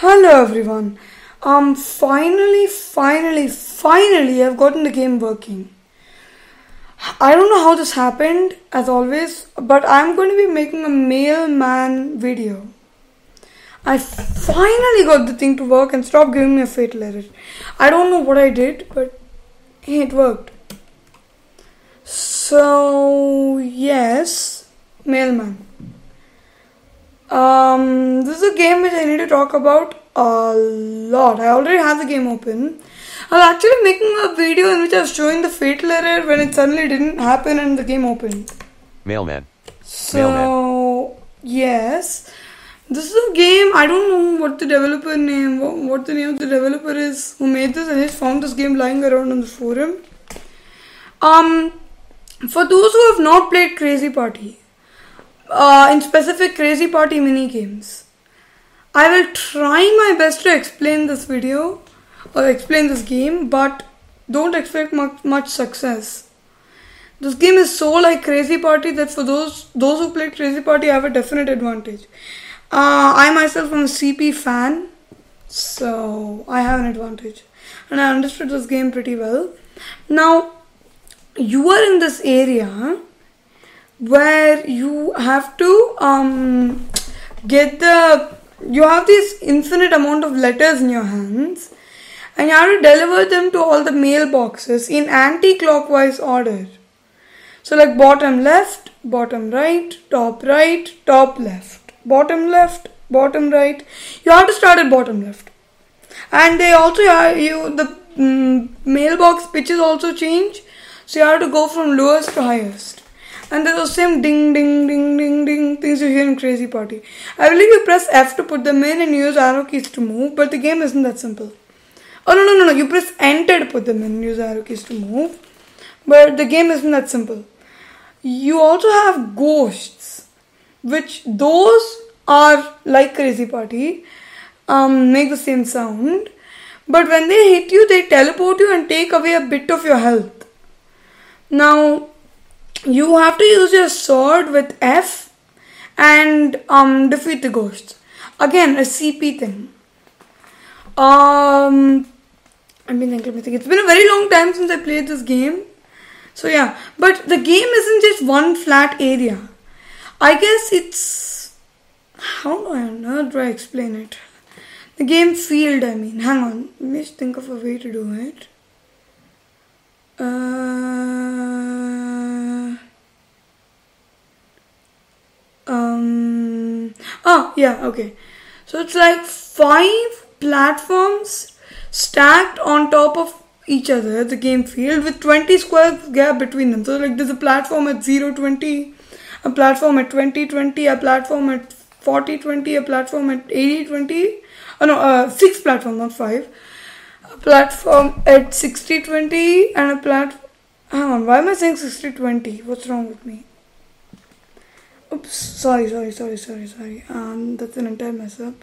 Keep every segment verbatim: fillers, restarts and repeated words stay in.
Hello everyone. Um finally, finally, finally I've gotten the game working. I don't know how this happened as always, but I'm going to be making a mailman video. I finally got the thing to work and stop giving me a fatal error. I don't know what I did, but hey, it worked. So yes, mailman. Um, this is a game which I need to talk about a lot. I already have the game open. I was actually making a video in which I was showing the fatal error when it suddenly didn't happen and the game opened. Mailman. So, Mailman. yes. This is a game, I don't know what the developer name, what, what the name of the developer is who made this. I just found this game lying around on the forum. Um, for those who have not played Crazy Party, Uh, in specific Crazy Party mini games, I will try my best to explain this video or explain this game, but don't expect much, much success. This game is so like Crazy Party that for those those who played Crazy Party, I have a definite advantage. Uh, I myself am a C P fan, so I have an advantage, and I understood this game pretty well. Now, you are in this area where you have to um, get the, you have this infinite amount of letters in your hands and you have to deliver them to all the mailboxes in anti-clockwise order. So like bottom left, bottom right, top right, top left, bottom left, bottom right. You have to start at bottom left. And they also have you, the mm, mailbox pitches also change. So you have to go from lowest to highest. And there's the same ding, ding, ding, ding, ding things you hear in Crazy Party. I believe you press F to put them in and use arrow keys to move, but the game isn't that simple. Oh, no, no, no, no. You press Enter to put them in and use arrow keys to move, but the game isn't that simple. You also have ghosts, which those are like Crazy Party, um, make the same sound, but when they hit you, they teleport you and take away a bit of your health. Now, you have to use your sword with F and um, defeat the ghosts. Again, a C P thing. Um, I mean, let me think. It's been a very long time since I played this game. So yeah, but the game isn't just one flat area. I guess it's, how do I, how do I explain it? The game field, I mean. Hang on, let me just think of a way to do it. Uh, um, oh, yeah, okay. So it's like five platforms stacked on top of each other, the game field, with twenty square gap between them. So like there's a platform at zero twenty, a platform at twenty twenty, a platform at forty twenty, a platform at eighty twenty. Oh no, uh, six platforms, not five. A platform at sixty twenty and a platform. Hang on, why am I saying sixty twenty? What's wrong with me? Oops, sorry, sorry, sorry, sorry, sorry. Um, that's an entire mess up.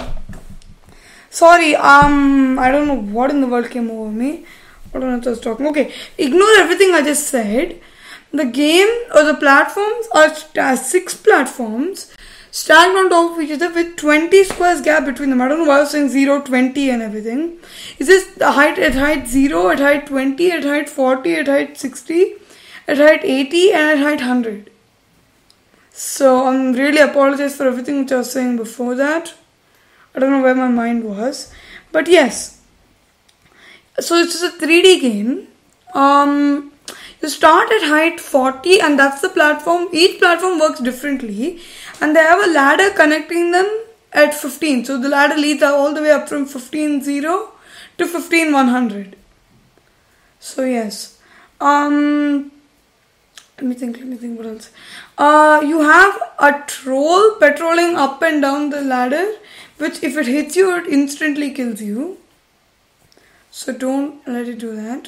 Sorry, um, I don't know what in the world came over me. I don't know what I was talking. Okay, ignore everything I just said. The game or the platforms are st- six platforms stacked on top of each other with twenty squares gap between them. I don't know why I was saying zero, twenty and everything. Is this the height at height zero, at height twenty, at height forty, at height sixty, at height eighty and at height one hundred. So I'm really apologize for everything which I was saying before that. I don't know where my mind was. But yes. So it's just a three D game. Um, you start at height forty and that's the platform. Each platform works differently. And they have a ladder connecting them at fifteen. So the ladder leads all the way up from fifteen zero to fifteen one hundred. So yes. Um, let me think, let me think what else. Uh, you have a troll patrolling up and down the ladder, which if it hits you, it instantly kills you. So don't let it do that.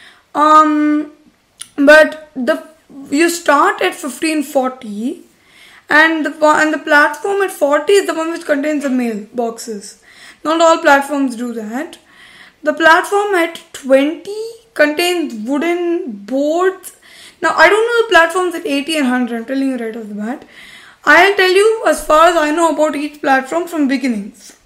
Um, but the you start at fifteen forty. And the, and the platform at forty is the one which contains the mail boxes. Not all platforms do that. The platform at twenty contains wooden boards. Now, I don't know the platforms at eighty and one hundred. I'm telling you right off the bat. I'll tell you as far as I know about each platform from beginning.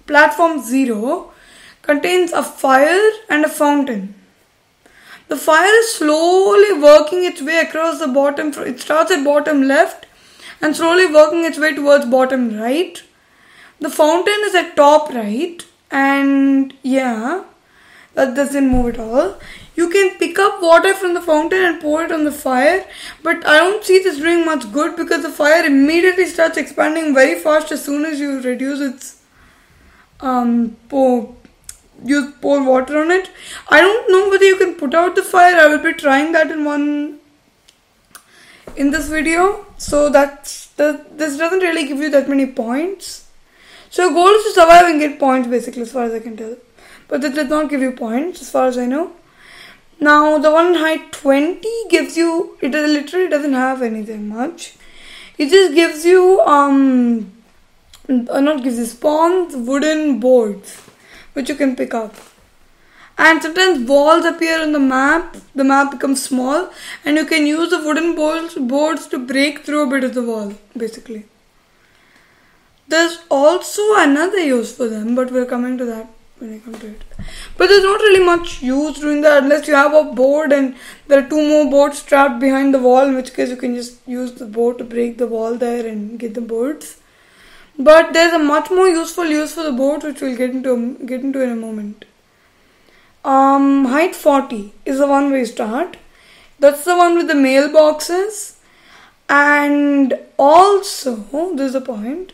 platform zero contains a fire and a fountain. The fire is slowly working its way across the bottom. It starts at bottom left and slowly working its way towards bottom right. The fountain is at top right, and yeah, that doesn't move at all. You can pick up water from the fountain and pour it on the fire, but I don't see this doing much good because the fire immediately starts expanding very fast as soon as you reduce its um pour you pour water on it. I don't know whether you can put out the fire. I will be trying that in one in this video. So that's that this doesn't really give you that many points. So your goal is to survive and get points basically, as far as I can tell. But it does not give you points as far as I know. Now the one in height twenty gives you, it literally doesn't have anything much. It just gives you um uh, not gives you spawns wooden boards which you can pick up. And sometimes walls appear on the map. The map becomes small and you can use the wooden boards, boards to break through a bit of the wall basically. There's also another use for them, but we're coming to that when I come to it. But there's not really much use doing that unless you have a board and there are two more boards strapped behind the wall, in which case you can just use the board to break the wall there and get the boards. But there's a much more useful use for the board, which we'll get into get into in a moment. Um, height forty is the one we start. That's the one with the mailboxes. And also, there's a point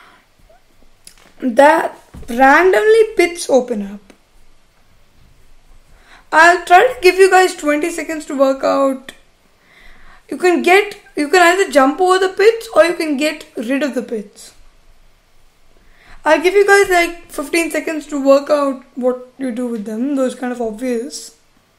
that randomly pits open up. I'll try to give you guys twenty seconds to work out. You can get, you can either jump over the pits or you can get rid of the pits. I'll give you guys like fifteen seconds to work out what you do with them. Those kind of obvious.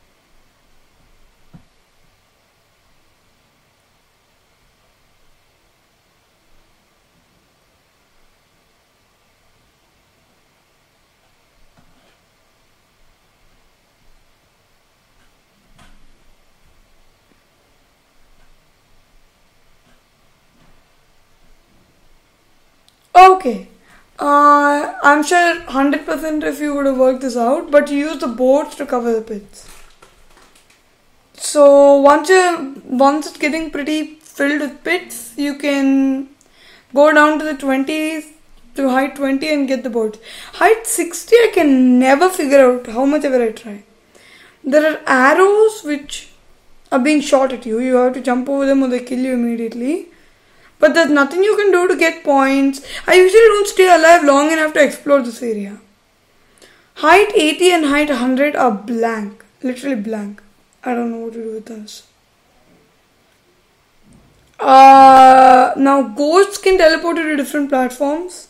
Okay. Uh, I'm sure one hundred percent if you would have worked this out, but you use the boards to cover the pits. So once you once it's getting pretty filled with pits, you can go down to the twenties, to height twenty and get the boards. Height sixty I can never figure out how much ever I try. There are arrows which are being shot at you. You have to jump over them or they kill you immediately. But there's nothing you can do to get points. I usually don't stay alive long enough to explore this area. Height eighty and height one hundred are blank. Literally blank. I don't know what to do with this. Uh, now ghosts can teleport you to different platforms.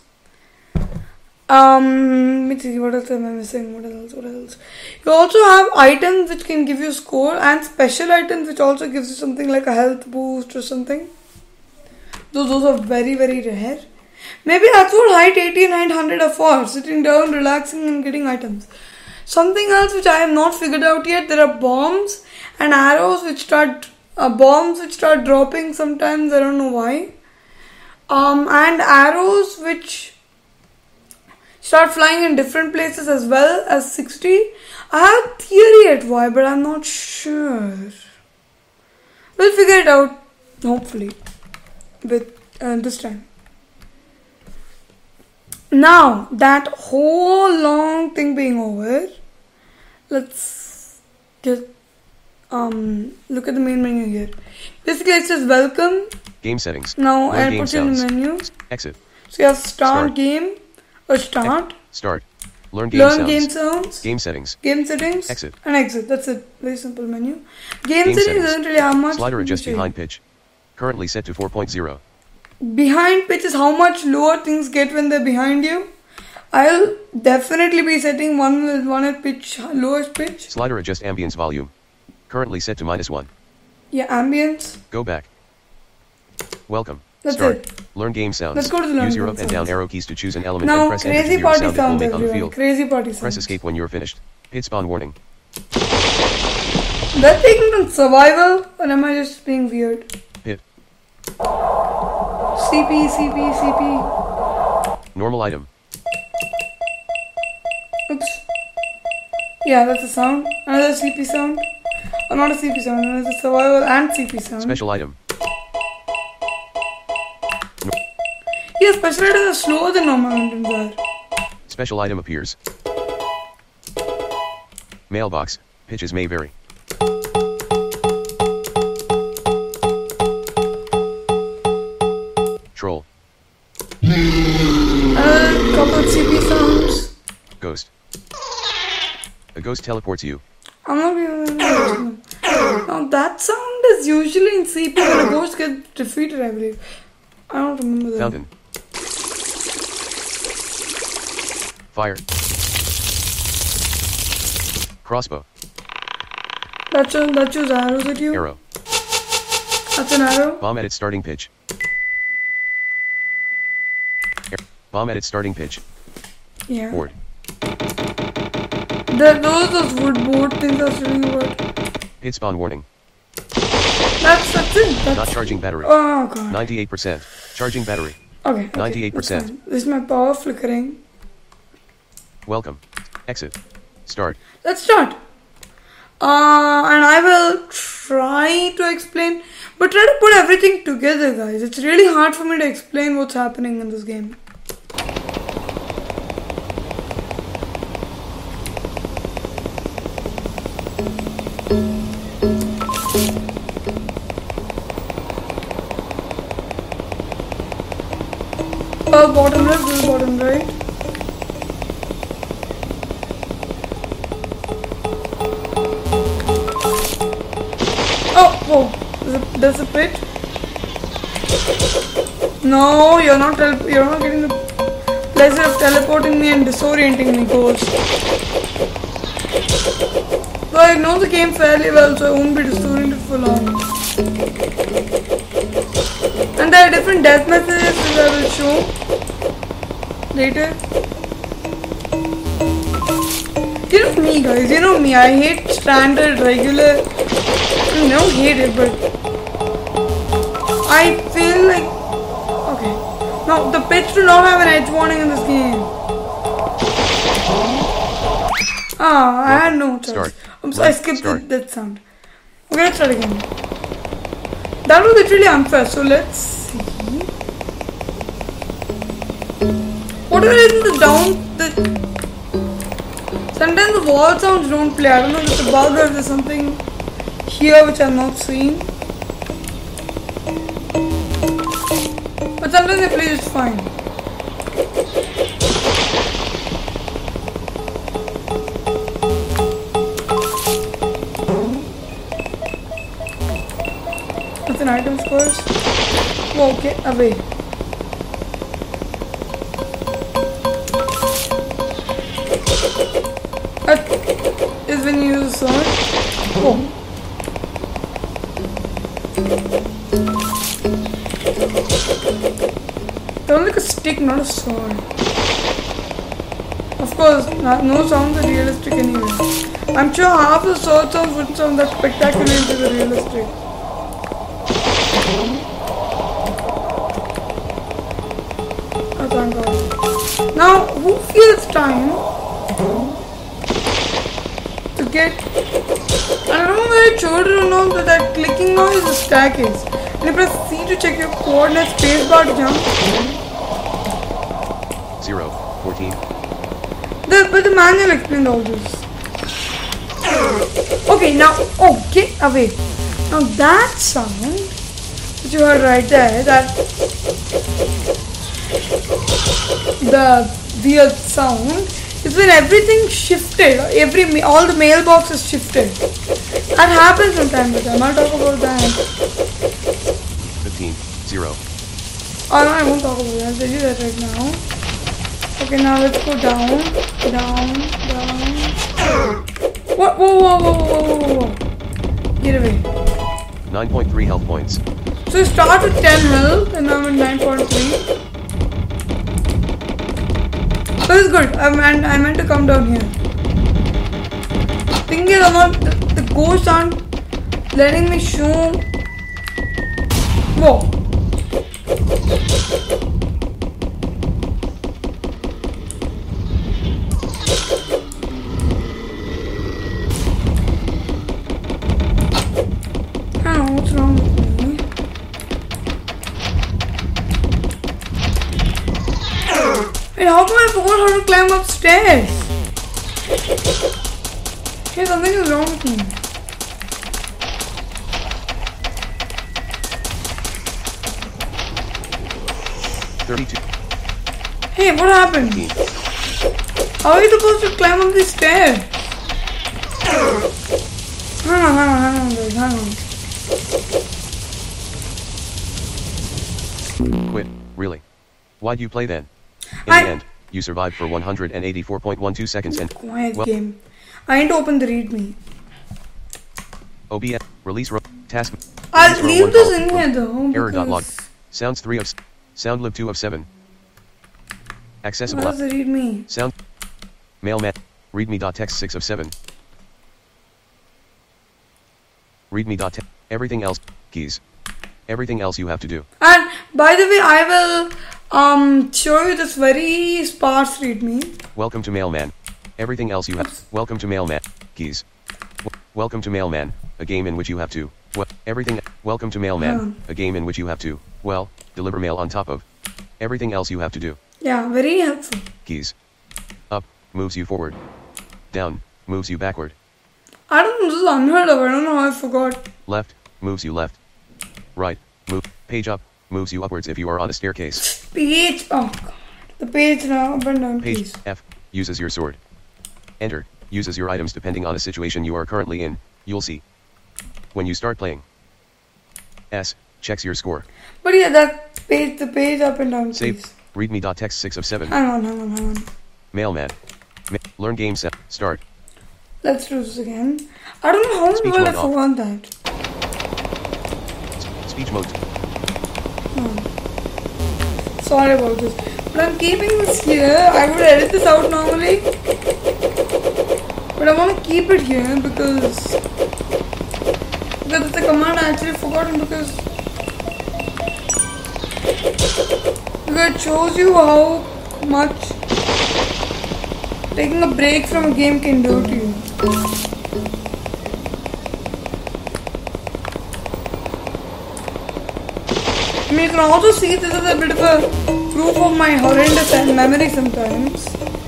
Um, let me see, what else am I missing? What else? What else? You also have items which can give you score and special items which also gives you something like a health boost or something. Those, those are very, very rare. Maybe that's what height eighty and height one hundred are for. Sitting down, relaxing and getting items. Something else which I have not figured out yet. There are bombs and arrows which start... Uh, bombs which start dropping sometimes. I don't know why. Um, and arrows which start flying in different places as well as sixty. I have a theory at why, but I'm not sure. We'll figure it out, hopefully. With uh, this time. Now that whole long thing being over, let's just um look at the main menu here. Basically, it says welcome. Game settings. Now I put in the menu. Exit. So you have start, Start. game or start. Ex- start. Learn game Learn sounds. game sounds. Game settings. Game settings. Exit. And exit. That's it. Very simple menu. Game, Game settings, settings. doesn't really have much. Slider adjust to say. behind pitch. Currently set to four point zero. Behind pitch is how much lower things get when they're behind you. I'll definitely be setting one with one at pitch, lowest pitch. Slider adjust ambience volume. Currently set to minus one. Yeah, ambience. Go back. Welcome. That's Start. it. Learn game sounds. Let's go to the learn Use your game up and down sounds. arrow keys to choose an element Now, and press enter to crazy hear a party sound it will sounds make on the everyone. field. Crazy party sounds. Press escape when you're finished. Hit spawn warning. They're taking on survival, or am I just being weird? Hit. C P, C P, C P. Normal item. Oops. Yeah, that's a sound. Another sleepy sound. Or not a sleepy sound, another survival and sleepy sound. Special item. Yeah, special items are slower than normal items are. Special item appears. Mailbox. Pitches may vary. Troll. Another couple of C P sounds. Ghost. A ghost teleports you. I'm not even Now that sound is usually in C P when a ghost gets defeated, I believe. I don't remember that. Fountain. Fire. Crossbow. That shows, that shows arrows at you. Arrow. That's an arrow. Bomb at its starting pitch. Ar- Bomb at its starting pitch. Yeah. Board. The, those those wood board things I was telling you about. Hit spawn warning. That's that's it. That's Not charging battery. Oh god. ninety-eight percent. Charging battery. Okay. okay ninety-eight percent. that's fine. This is my power flickering. Welcome. Exit. Start. Let's start. Uh, and I will try to explain, but try to put everything together, guys. It's really hard for me to explain what's happening in this game. Uh, bottom left, this is bottom right. Oh, whoa, there's a, there's a pit. No, you're not tel- you're not getting the pleasure of teleporting me and disorienting me, ghost. So I know the game fairly well, so I won't be disoriented for long. And there are different death messages which I will show later. You know me, guys, you know me, I hate standard, regular, I don't hate it, but I feel like, okay, now the pits do not have an edge warning in this game. Ah, I had no choice. Start. I'm sorry, I skipped the, Start. that sound. Okay, let's start again. That was literally unfair, so let's see. Whatever is in the down, the sometimes the wall sounds don't play. I don't know if it's a bug or there's something here which I'm not seeing. But sometimes they play just fine. What's an item scores? Oh, okay, away. That is when you use a sword. Oh. Sounds like a stick, not a sword. Of course, not, no sounds are realistic anyway. I'm sure half the sword sounds wouldn't sound that spectacular into the realistic. Oh, thank God. Now, who feels time to get... I don't know whether I showed it or not, but that clicking noise is a staircase. And you press C to check your coordinates, spacebar to jump. zero. fourteen. The, but the manual explained all this. Okay, now, oh, get away. Now that sound, which you heard right there, that the weird sound, is when everything shifted, every ma- all the mailboxes shifted. That happens from time to time. I'll talk about that. fifteen. zero. Oh no, I won't talk about that. I'll tell you that right now. Okay, now let's go down, down, down. What? Whoa, whoa, whoa, whoa, whoa, whoa, whoa. Get away. nine point three health points. So you start with ten health and now I'm at nine point three. So it's good. I meant, I meant to come down here. Thing is, I'm not, the, the ghosts aren't letting me show. Whoa. Wait, how come I forgot how to climb upstairs? Hey, something is wrong with me. thirty-two. Hey, what happened? How are you supposed to climb up the stairs? Hang on, hang on, hang on, guys, hang on. Quit, really? Why'd you play then? In I- the end, you survived for one hundred eighty-four point one two seconds and Quiet well, game. I need to open the readme. O B S, release ro task. I'll release row leave one this call, in ro- here though. Error.log. because- Sounds three of s- Soundlib two of seven. Accessible. What is the readme? Sound. Mailman. Readme.text six of seven. Readme.text. Everything else. Keys. Everything else you have to do. And by the way, I will um show you this very sparse readme. Welcome to Mailman. Everything else you have. Welcome to Mailman. Keys. W- welcome to Mailman. A game in which you have to. Well, everything. Welcome to Mailman. Hmm. A game in which you have to. Well, deliver mail on top of. Everything else you have to do. Yeah, very helpful. Keys. Up moves you forward. Down moves you backward. I don't know, this is unheard of. I don't know how I forgot. Left moves you left. Right move. Page up moves you upwards if you are on a staircase. Page. Oh god. The page now. Up and down, Page please. F uses your sword. Enter uses your items depending on a situation you are currently in. You'll see when you start playing. S checks your score. But yeah, that page, the page up and down, Save. please. Readme.text six of seven. Hang on, hang on, hang on. Mailman. Ma- learn game set. Start. Let's do this again. I don't know how Speech well I mode off. forgot that. S- speech mode. Sorry about this. But I'm keeping this here. I would edit this out normally. But I want to keep it here because because it's a command I actually forgotten because because it shows you how much taking a break from a game can do to you. I mean, you can also see this is a bit of a proof of my horrendous memory sometimes.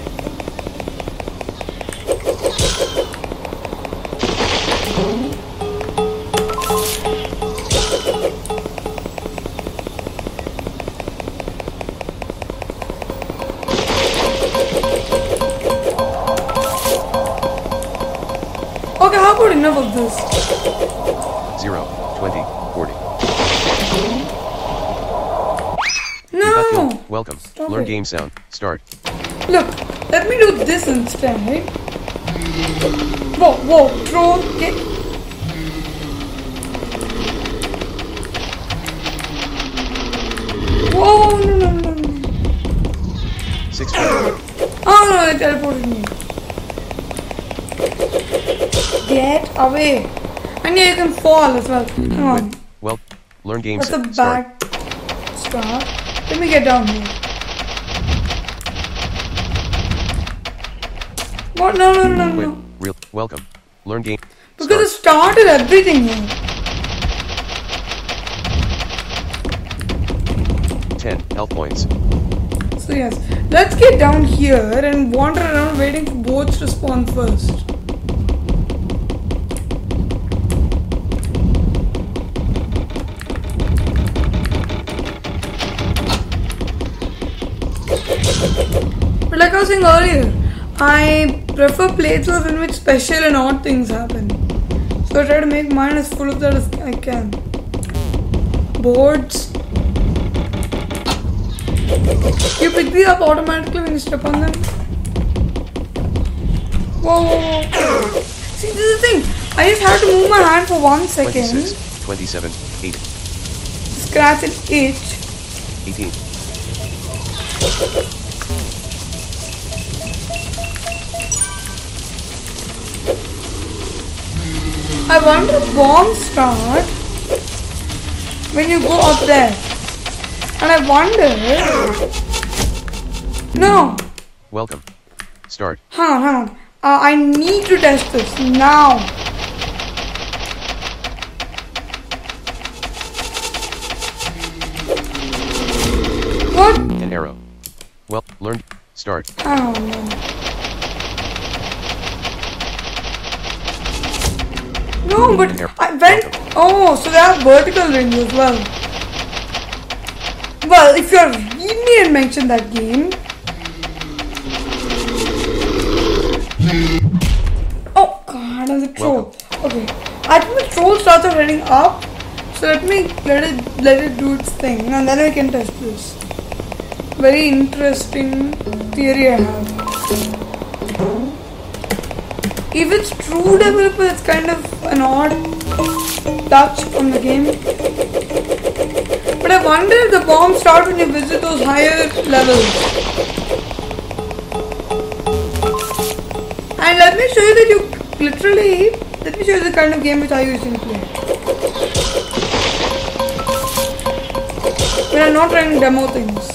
Okay, how about enough of this? zero, twenty, forty. You got No! killed. Welcome. Stop learn it. game sound. Start. Look, let me do this instead, right? Whoa, whoa, throw, get. Whoa, no, no, no, no. six twenty. Oh no, it teleported me. Get away. And yeah, you can fall as well. Hang on. Well, learn game That's a set. Start. back start. Let me get down here. What? No, no, no, Quit. no. Real. Welcome. Learn game. Because it Start. started everything here. ten health points. So yes, let's get down here and wander around waiting for boats to spawn first. But like I was saying earlier, I prefer playthroughs in which special and odd things happen. So I try to make mine as full of that as I can. Boards. You pick these up automatically when you step on them. Whoa, whoa, whoa. See, this is the thing. I just have to move my hand for one second. twenty-six, twenty-seven, eight, Scratch and itch. eighteen. I wonder if bombs start when you go up there. And I wonder. No. Welcome. Start. Hang on, hang on. Uh, I need to test this now. What? An arrow. Well, learn. Start. I don't know. No, but I went. Oh, so they have vertical range as well. Well, if you're really and mention that game. Oh god, there's a troll. Okay, I think the troll starts off heading up. So let me let it let it do its thing, and then we can test this. Very interesting theory I have. If it's true developer, it's kind of an odd touch on the game. But I wonder if the bombs start when you visit those higher levels. And let me show you that you literally, let me show you the kind of game which I usually play. But I'm not trying to demo things.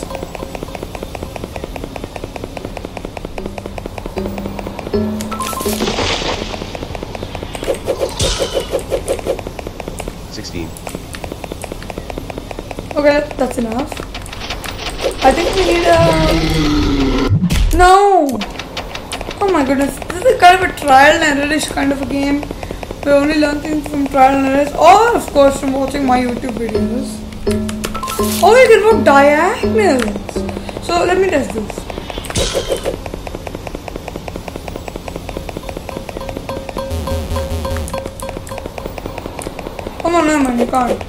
sixteen. Okay, that's enough. I think we need a... No! Oh my goodness, this is kind of a trial and error-ish kind of a game. We only learn things from trial and errors, or of course from watching my YouTube videos. Oh, you can work diagonals! So let me test this. Come on, no man, you can't.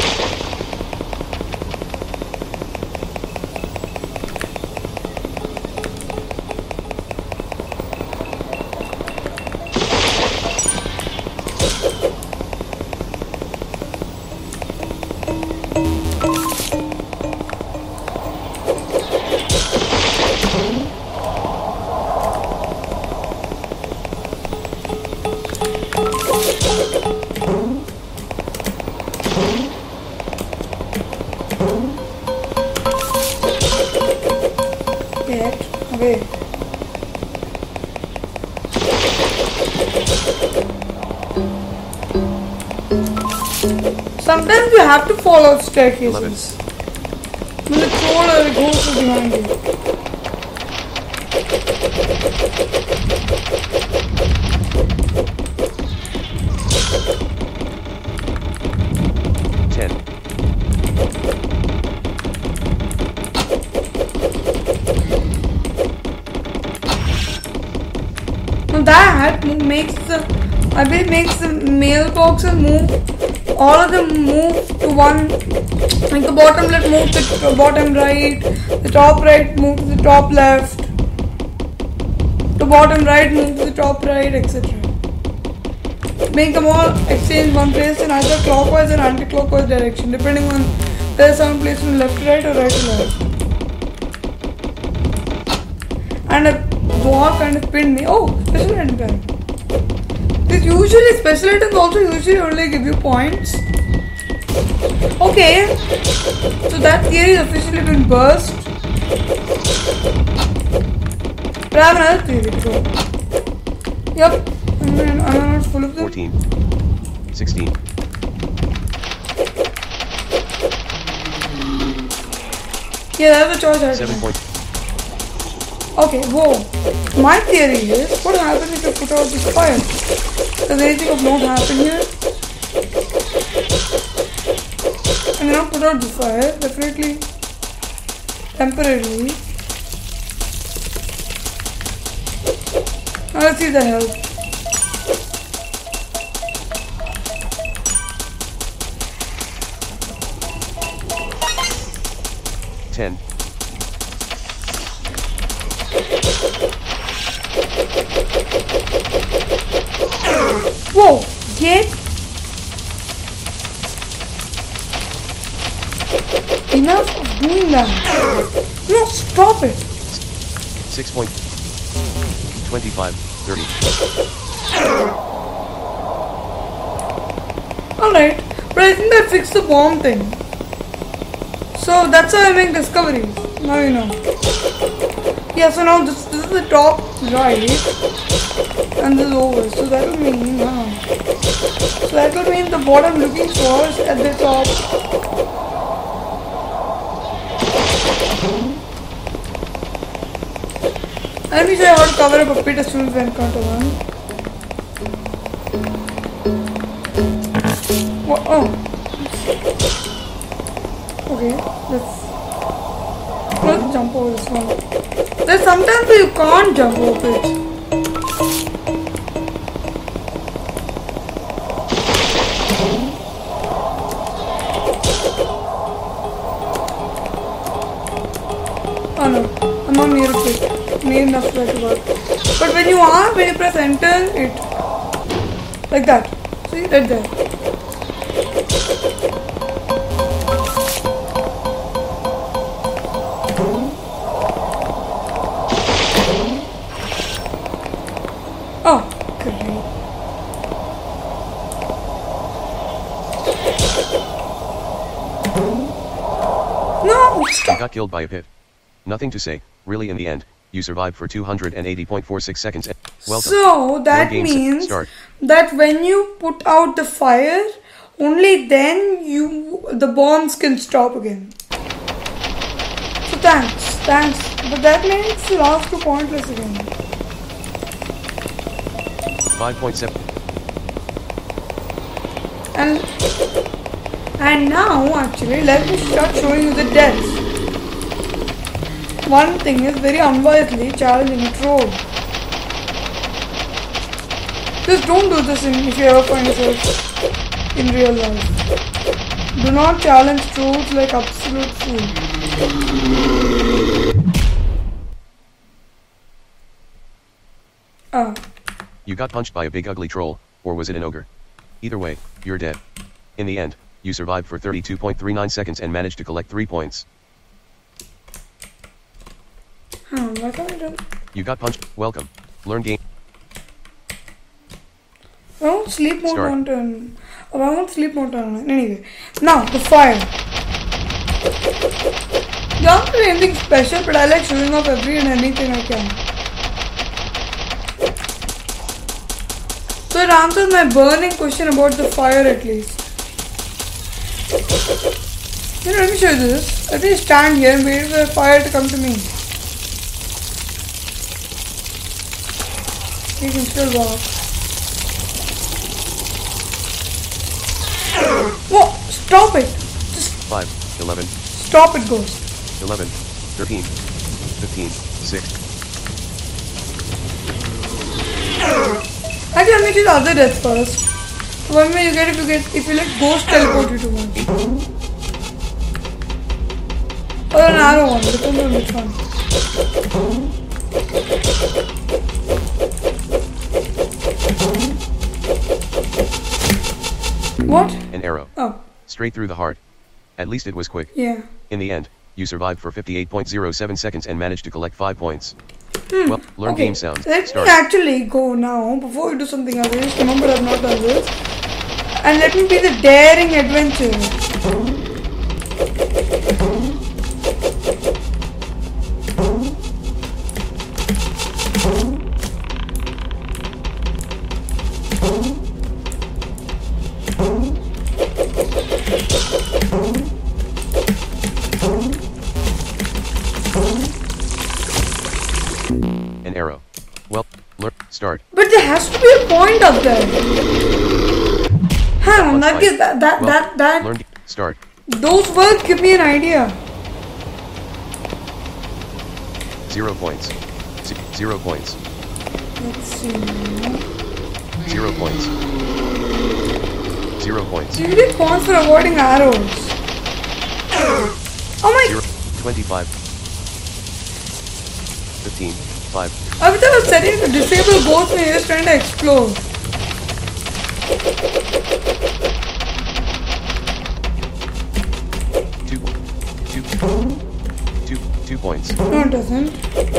Get away. Sometimes you have to fall off staircases. When the troll or the ghost is behind you. ten. Now that makes the, I bet makes the mailboxes move. All of them move to one, like the bottom left move to the bottom right, the top right move to the top left, the bottom right move to the top right, et cetera. Make them all exchange one place in either clockwise or anti-clockwise direction, depending on whether someone placed from left to right or right to left. And a wall kind of pinned me. Oh, special item time. This usually special items also usually only give you points. Okay, so that theory has officially been burst. But I have another theory to go. Yep, I'm, I'm not full of them. fourteen. sixteen. Yeah, that's a choice I seven had. point. Okay, whoa. My theory is, what happens if you put out this fire? Does anything of note happen here? I'm gonna put out the fire, definitely temporarily. Now let's see if that helps. ten. Whoa, get enough of doing that. No, stop it. six point. twenty-five. thirty. Alright, but I think that fixed the bomb thing. So that's how I make discoveries. Now you know. Yeah, so now this, this is the top right and this is over. So that will mean, huh? So that will mean the bottom looking for is at the top. Let me show you how to cover up a pit as soon as we encounter one. What? Oh. Okay, let's, let's jump over this one. There's sometimes you can't jump over it. Oh no, I'm not near it. Near enough for it to work. But when you are, when you press enter, it like that. See, right there. Oh, great. No, stop. You got killed by a pit. Nothing to say, really. In the end, you survived for two hundred eighty point four six seconds. Welcome. So that means that when you put out the fire, only then you the bombs can stop again. So thanks, thanks. But that makes the last two pointless again. five point seven. And and now actually let me start showing you the deaths. One thing is very unwisely challenging a troll. Just don't do this in, if you ever find yourself in real life. Do not challenge trolls like absolute fool. Ah. You got punched by a big ugly troll, or was it an ogre? Either way, you're dead. In the end, you survived for thirty-two point three nine seconds and managed to collect three points. Hmm, what have I done? You got punched. Welcome. Learn game. I won't sleep mode Start. on turn. Oh, I won't sleep mode on. Anyway, now the fire. You aren't doing anything special, but I like showing off every and anything I can. So it answers my burning question about the fire at least. You know, let me show you this. Let me stand here and wait for the fire to come to me. You can still walk. Whoa! Stop it! Just five, eleven, stop it, Ghost. eleven, thirteen, fifteen, six. Actually, I'll make you the other death first. One way you get if you get if you let Ghost teleport you to one. Or an arrow one, depends on which one. What? An arrow. Oh. Straight through the heart. At least it was quick. Yeah. In the end, you survived for fifty-eight point zero seven seconds and managed to collect five points. Hmm. Well, learn Okay. game sounds. Let Start. me actually go now before we do something else. Just remember I've not done this. And let me be the daring adventure. An arrow. Well, learn. Start. But there has to be a point up there. Hang on, that gives that that Well, that that learn. Start. those words give me an idea. Zero points. Z- zero points. Let's see. Zero points. Zero points. So you get points for avoiding arrows. Oh my! Zero. Twenty-five. Fifteen. Five. I thought I was setting to disable both when you're just trying to explode. Two. Two. Two. Two points. No, it doesn't.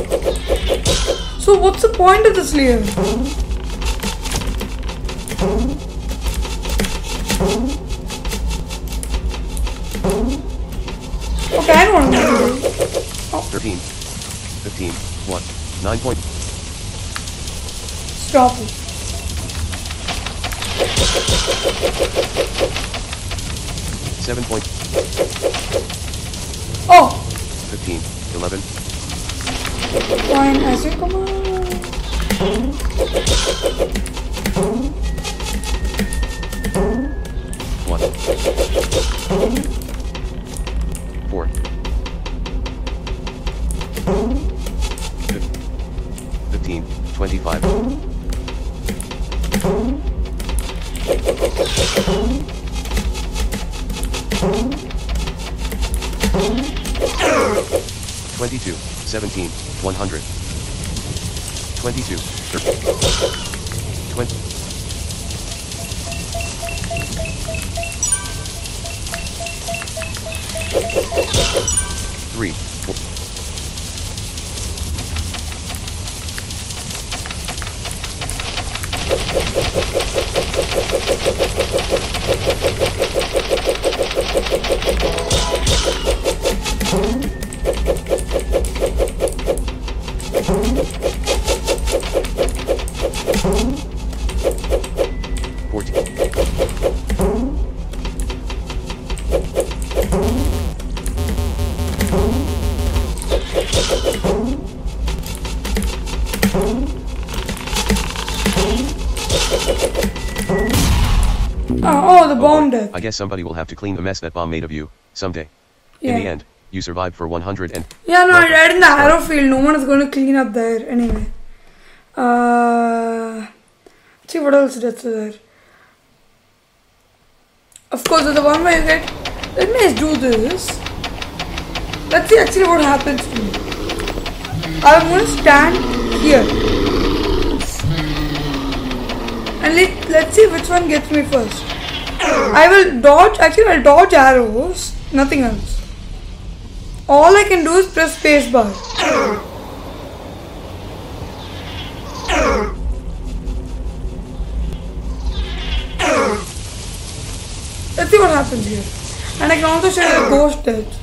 So what's the point of this layer? Okay, I don't want to do this. Oh, Thirteen. Fifteen. One. Nine point. stop it. Seven point. Oh, Fifteen. Eleven. Fine, I say, come on. One. Four. Fifteen. Twenty-five. Twenty-two. Seventeen. One hundred. Twenty-two. Thirty. Twenty. Three. Four. Fourteen. Oh, oh, the bomb boy. death. I guess somebody will have to clean the mess that bomb made of you, someday. Yeah. In the end, you survived for one hundred and... Yeah, no, I Welcome. read in the Start. arrow field. No one is going to clean up there anyway. Uh, let's see what else deaths are there. Of course, the one where you get. Let me just do this. Let's see actually what happens to me. I'm going to stand here. And let, let's see which one gets me first. I will dodge. Actually, I'll dodge arrows. Nothing else. All I can do is press spacebar. Let's see what happens here. And I can also show you the ghost death.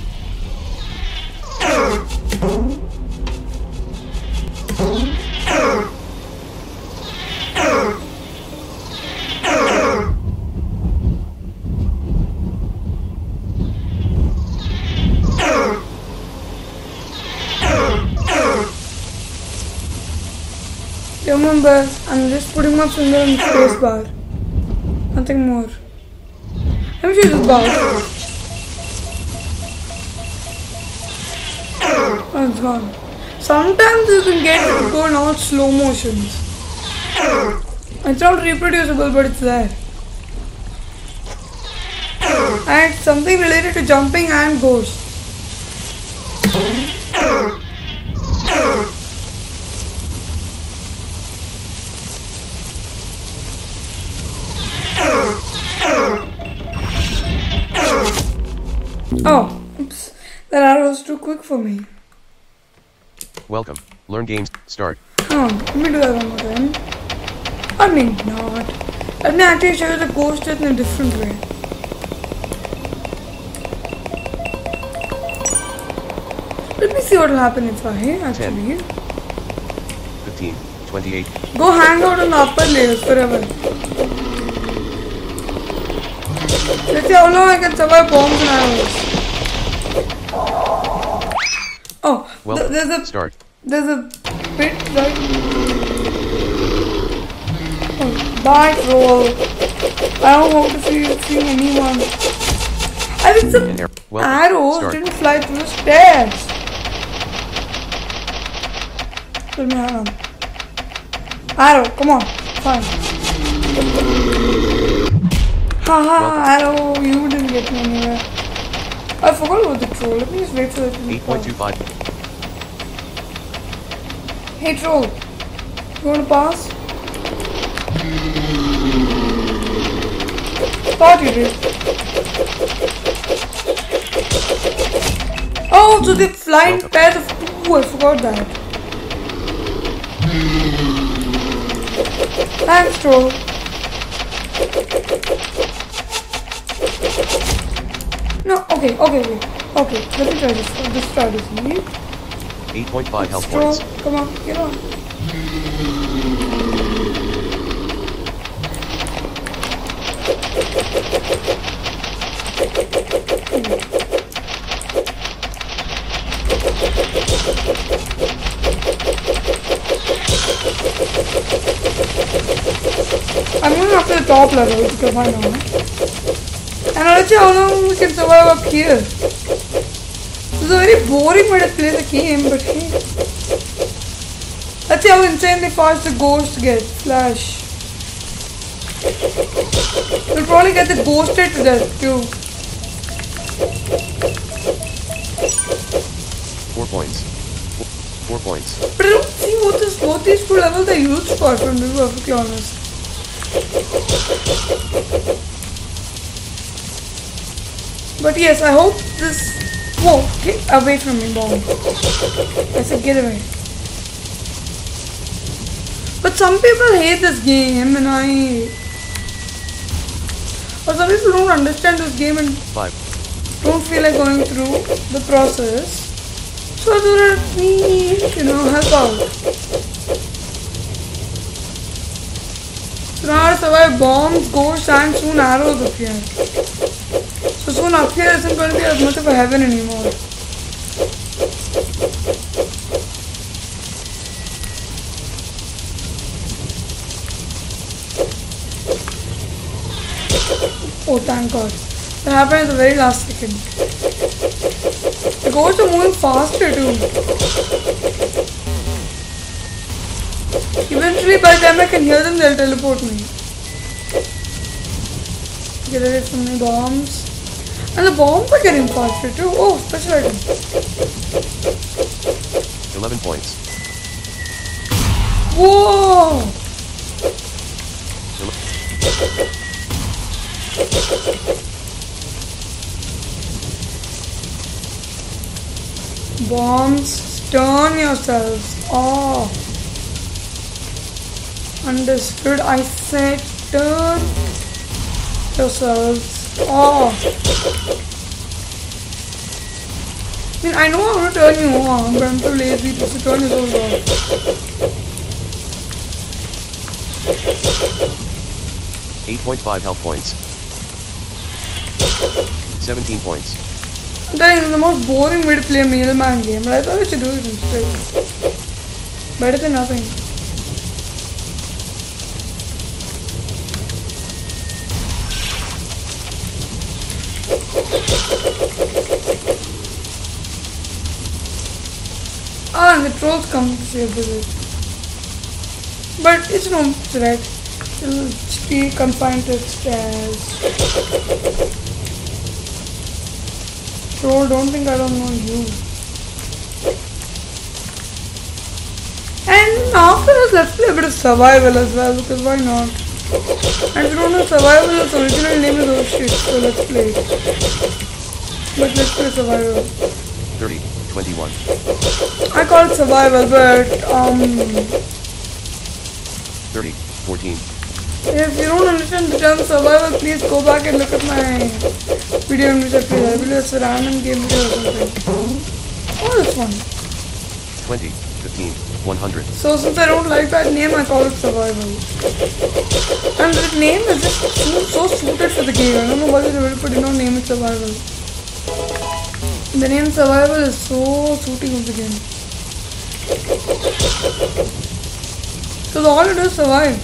Remember, I'm just putting my finger on the space bar. Nothing more. Let me show you this bar. Oh, it's gone. Sometimes you can get it to go in all slow motions. It's not reproducible, but it's there. And it's something related to jumping and ghosts. Oh, oops. That arrow was too quick for me. Welcome. Learn games. Start. Come on, let me do that one more time. I mean, not. Let me actually show you the ghost death in a different way. Let me see what will happen if I actually Fifteen. Twenty-eight. go hang out in the upper layers forever. Let's see how long I can survive bombs and arrows. Oh, Well, th- there's a start. there's a bit right. Oh, bye, troll. I don't want to see see anyone. I think the And air. Well, arrows start. didn't fly through the stairs. Let me hang on. Arrow, come on, fine. Haha, arrow, you didn't get me anywhere. I forgot about the troll. Let me just wait for it to Eight point two five. Hey troll, you want to pass? Thought you did. Oh, so they fly in pairs of two. I forgot that. Thanks, troll. No, okay, okay, okay. Okay, let me try this. This strategy. Eight point five health Troll, points. come on, get on. I'm going up to the top level because why not? And let's see how long we can survive up here. This is a very boring way to play the game, but hey. Let's see how insanely fast the ghost gets. Flash. We'll probably get the ghosted to death too. Four points. Four, four points. But I don't see what this, what these two levels are used for, if I'm being perfectly honest. But yes, I hope this... Whoa, get away from me, bomb. I said get away. But some people hate this game and I... Or some people don't understand this game and Five. don't feel like going through the process. So I thought let me, you know, help out. So now I survive bombs, ghosts and soon arrows up here. So soon up here isn't going to be as much of a heaven anymore. Oh, thank God. That happened at the very last second. The ghosts are moving faster too. Eventually, by the time I can hear them, they'll teleport me. Get away from the bombs. And the bombs are getting faster too. Oh, special item. Eleven points. Whoa! Bombs, stun yourselves. Oh. Understood. I said turn yourselves. Oh. I mean, I know how to turn you on, but I'm too lazy to turn yourselves off. Eight point five health points. Seventeen points. I'm telling you, it's the most boring way to play a Mailman game, but I thought I should do it instead. Better than nothing. Ah, and the trolls come to save the day. But it's no threat. It'll be confined to its stairs. Troll, don't think I don't know you. And after this, let's play a bit of survival as well, because why not? And if you don't know survival, its original name is oh shit, so let's play it. But let's play survival. thirty, twenty-one. I call it survival, but um... thirty, fourteen. if you don't understand the term survival, please go back and look at my video in which I played. I believe it's a random game video or something. Oh, this one. twenty, fifteen, one hundred. So since I don't like that name, I call it survival. And the name is just so, so suited for the game. I don't know why they developer did not name it survival. The name survival is so suiting of the game. So all you do is survive.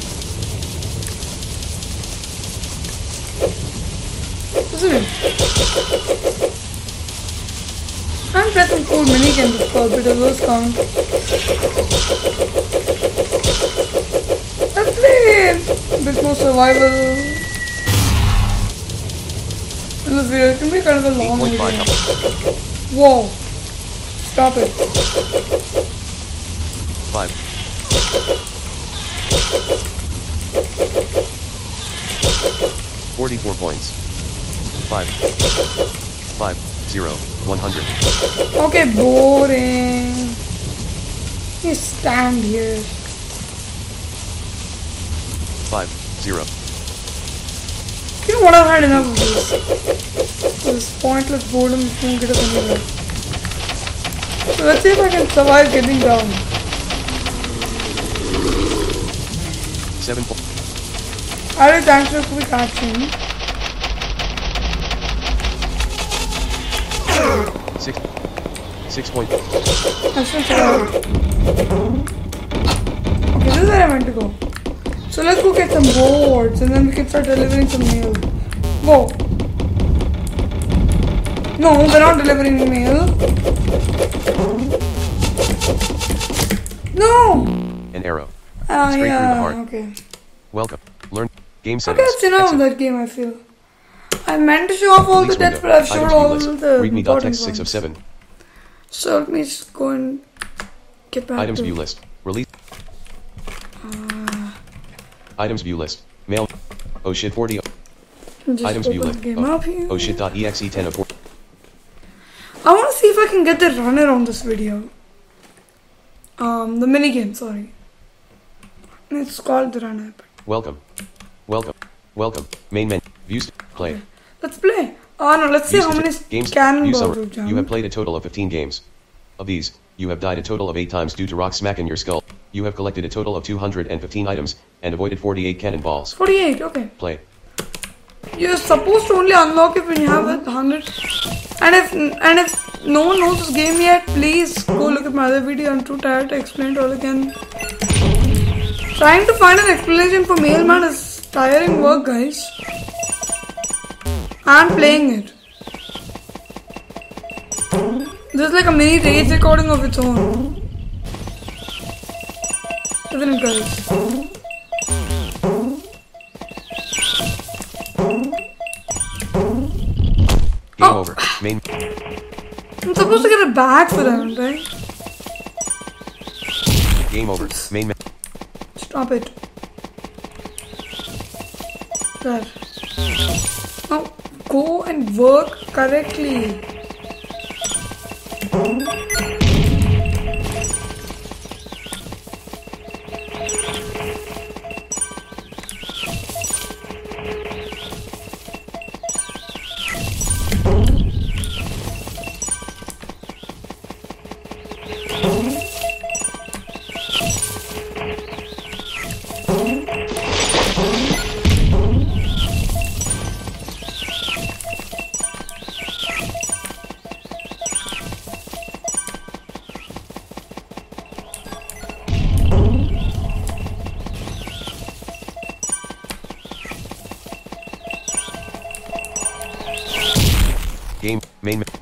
Isn't it? I'm pressing cool mini games of course, but those count. Let's play a bit more survival. In the video, it can be kind of a long video. Whoa! Stop it. Five. Forty-four points. Five. Five. Zero. One hundred. Okay, boring. You stand here. Five. Zero. You know what? I've had enough of this. This pointless boredom won't get us anywhere. So let's see if I can survive getting down. Seven points. Alright, thanks for quick action. Six. Six point. I still survived. Okay, this is where I meant to go. So let's go get some rewards and then we can start delivering some mail. Go. No, we're not delivering mail. No! An arrow. Ah, Straight yeah, through the heart. okay. Welcome. Learn. Game Okay, settings. that's enough of Exit. that game, I feel. I meant to show off all Release the deaths, but window. I've showed Items all view list. the Read me dot important text six of ones. seven. So let me just go and get back Items to... view list. Release. Uh, Items view list. Mail. Oh shit forty. just Items view open list. the game Oh, up here. oh shit dot exe ten of four. I want to see if I can get the runner on this video. Um, the minigame, sorry. It's called the runner. Welcome. Welcome. Welcome. Main menu. Views. Play. Let's play. Oh no, let's see Views how to- many games. View cannonballs summary. we've jumped. You have played a total of fifteen games. Of these, you have died a total of eight times due to rock smack in your skull. You have collected a total of two hundred fifteen items and avoided forty-eight cannonballs. forty-eight, okay. Play. You're supposed to only unlock it when you have one hundred. And if and if no one knows this game yet, please go look at my other video. I'm too tired to explain it all again. Trying to find an explanation for Mailman is tiring work, guys. I'm playing it. This is like a mini rage recording of its own. Isn't it, guys? Game Oh. over. Main. I'm supposed to get a bag for that, right? Game over. Main. Me- Stop it. There. Now go and work correctly. Game. Main. Me-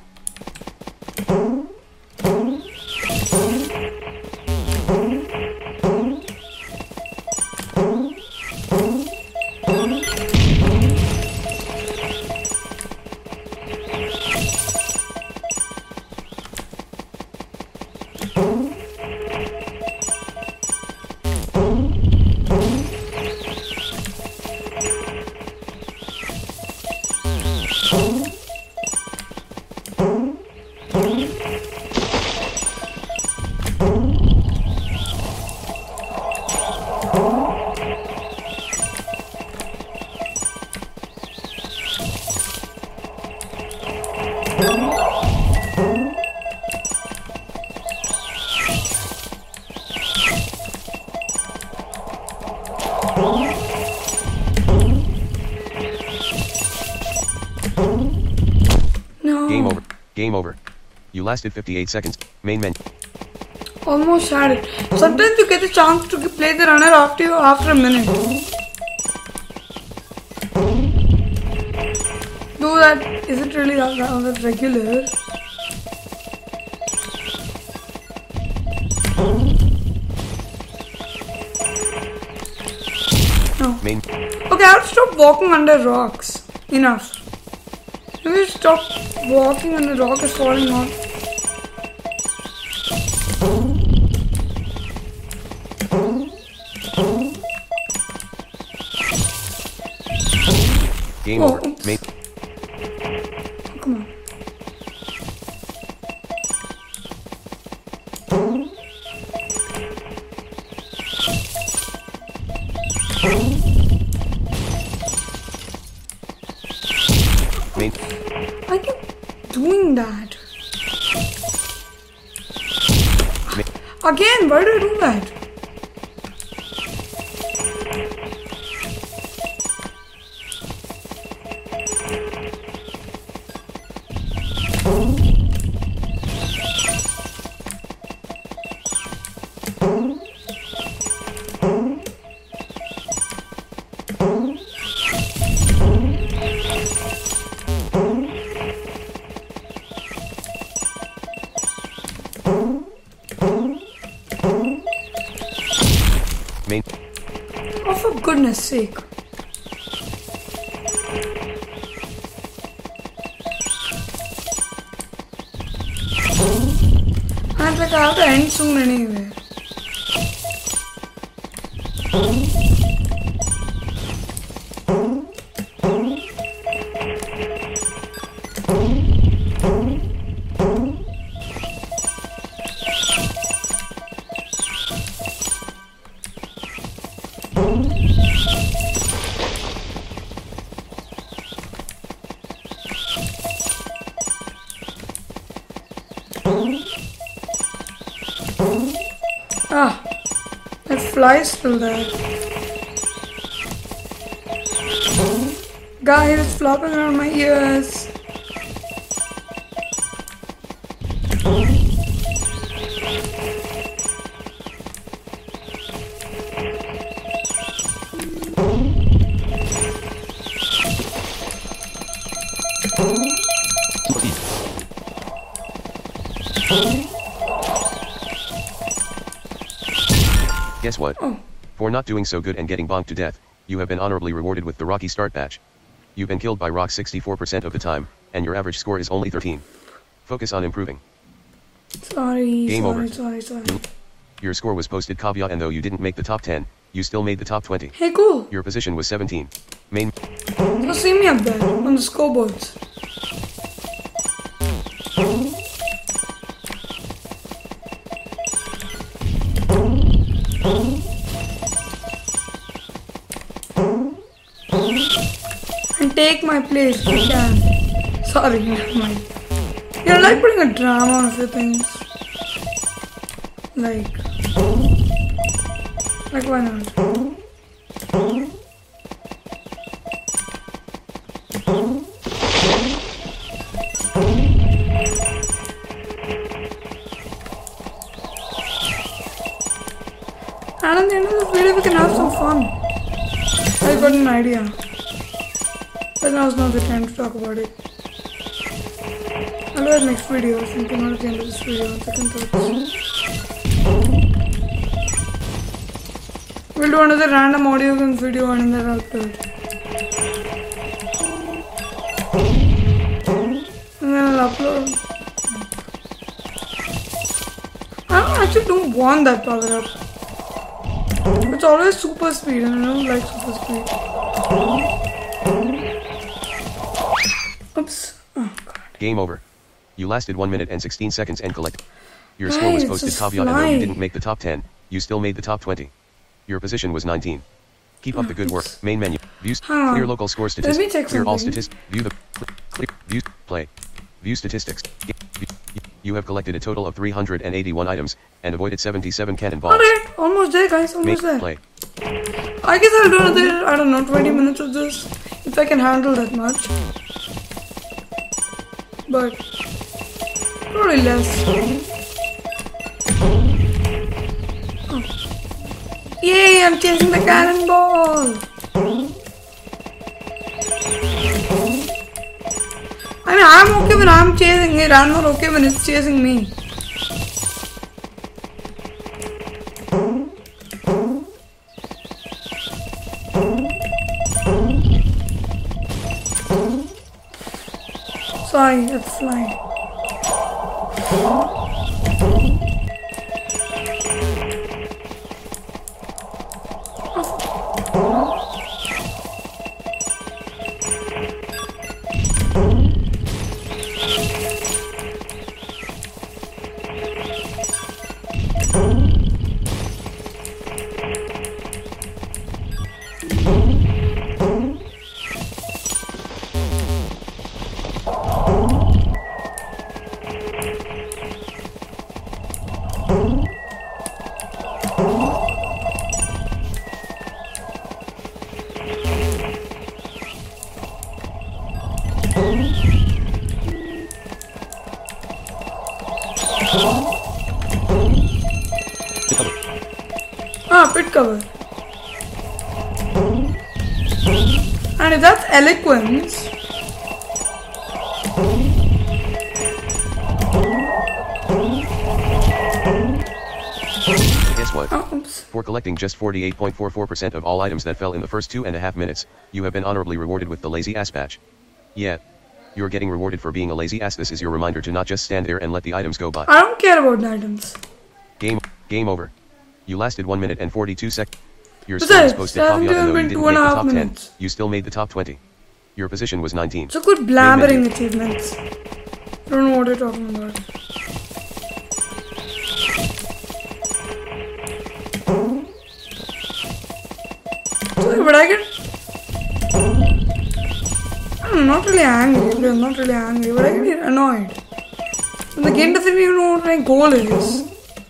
No. Game over. Game over. You lasted fifty-eight seconds. Main menu. Almost had it. Sometimes you get a chance to play the runner after you after a minute. Do that. Is it really that, that regular? No. Main. Okay, I have to stop walking under rocks. Enough. Let me stop walking and the rock is falling off. Game Oh, over. oops. Main. Come on. Main. I keep doing that. Main. Again, why do I do that? Main. Oh, for goodness sake. And like I have to end soon anyway. Ah, that fly is still there. Guys, it's flopping around my ears. Guess what? Oh. For not doing so good and getting bonked to death, you have been honorably rewarded with the Rocky Start badge. You've been killed by rocks sixty-four percent of the time, and your average score is only thirteen. Focus on improving. Sorry, Game sorry, over. sorry, sorry. Your score was posted caveat, and though you didn't make the top ten, you still made the top twenty. Hey, cool. Your position was seventeen. Main. So see me up there on the scoreboards. And take my place if you can. Sorry, never mind. You're like putting a drama on a few things. Like, like why not? And at the end of this video, we can have some fun. I got an idea. But now's not the time to talk about it. I'll do it next video, so you can not at the end of this video on second thoughts. We'll do another random audio game video and then I'll upload. And then I'll upload. I actually don't want that power up. It's always super speed and I don't like super speed. Oops. Oh god. Game over. You lasted one minute and sixteen seconds and collect. Your Hey, score was it's posted a caveat, and though you fly. didn't make the top ten, you still made the top twenty. Your position was nineteen. Keep up the good work. Main menu. Views. Hang on. Clear local score me statistics. check Clear all something. statistics. View the. Clear. clear view. Play. View statistics. Ga- view- You have collected a total of three hundred eighty-one items and avoided seventy-seven cannonballs. Alright, almost there guys, Make almost there. play. I guess I'll do another, I don't know, twenty minutes of this. If I can handle that much. But probably less. Oh. Yay, I'm chasing the cannonball! I mean, I'm okay when I'm chasing it, I'm not okay when it's chasing me. Sorry, it's flying. Ah, pit cover. And if that's eloquence, Guess what? Oh, oops. For collecting just forty-eight point four four percent of all items that fell in the first two and a half minutes, you have been honorably rewarded with the Lazy Ass Patch. Yeah. You're getting rewarded for being a lazy ass. This is your reminder to not just stand there and let the items go by. I don't care about the items. Game, game over. You lasted one minute and forty-two seconds. Your Besides, score is posted hasn't caveat, and though even you been didn't two and make a the half top ten, minutes. you still made the top twenty. Your position was nineteen. So good blabbering achievements. I don't know what you're talking about. Sorry, but I get... I'm not really angry. I'm not really angry, but I get annoyed. And the game doesn't even know what my goal is.